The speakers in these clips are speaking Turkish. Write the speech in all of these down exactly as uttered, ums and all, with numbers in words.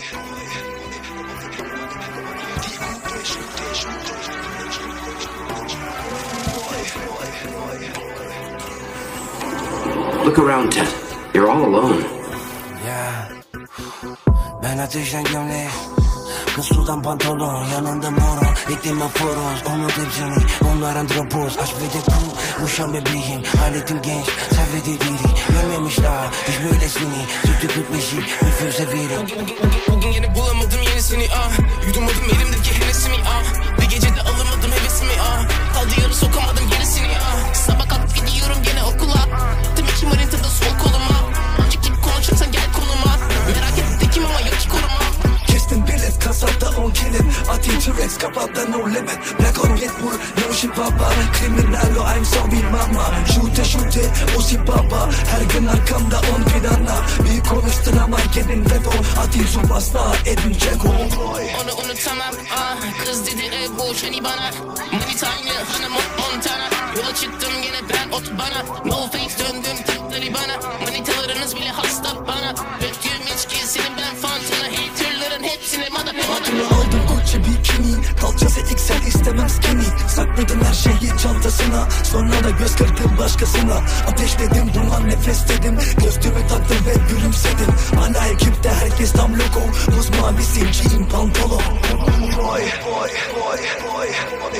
Look around, Ted. You're all alone. Yeah. Ben ateşten gömleği, kız sudan pantolon, yanında moron, iklime foros, umut hepsini, onlar andropoz, aşk ve de cool, uşan bebeğim, aletim genç, sevdi diri, görmemiş daha, hiç böylesini, sütü kırkmışı, müfür severim. Bugün yine bulamadım yenisini, ah, yudumadım elimdeki henesimi, ah, bir gecede alamadım hevesimi, ah, kaldı yarı sokamadım gerisini, ah, sabah kalkıp gidiyorum gene okula, tüm iki manitada sol koluma, önceki gibi konuşursan gel konuma, merak ettim kim ama yok ki koruma. Kestim bilet kasapta on kilit, atayım T-Rex kafamda no limit, black on Pitbull, no shit baba, kriminalo I'm sorry mama, şute şute Uzi baba, her gün arkamda on plana, bir konuştun ama gelin defol, atayım subasta Edin Dzeko. Onu unutamam, ah, kız dedi ev boş hani bana, Manitanya, Hannah Montana, yola çıktım gene ben ot bana, no face döndüm takları bana, manitalarınız bile hasta bana, döktüğüm içkisini ben fantana, haterların hepsine bana bana. Hatunu aldım Gucci bikini, kalçası X L istemem skinny, sakladım her şeyi çantasına, sonra da göz kırdım başkasına, ateşledim duman nefesledim, gözlüğümü taktım ve gülümsedim, hala ekipte herkes tam logo, buz mavisi jean pantolon. Boy boy boy boy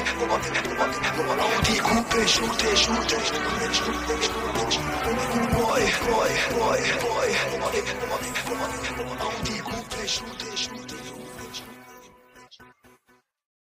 Audi coupe şute şute Boy boy boy boy Audi coupe şute şute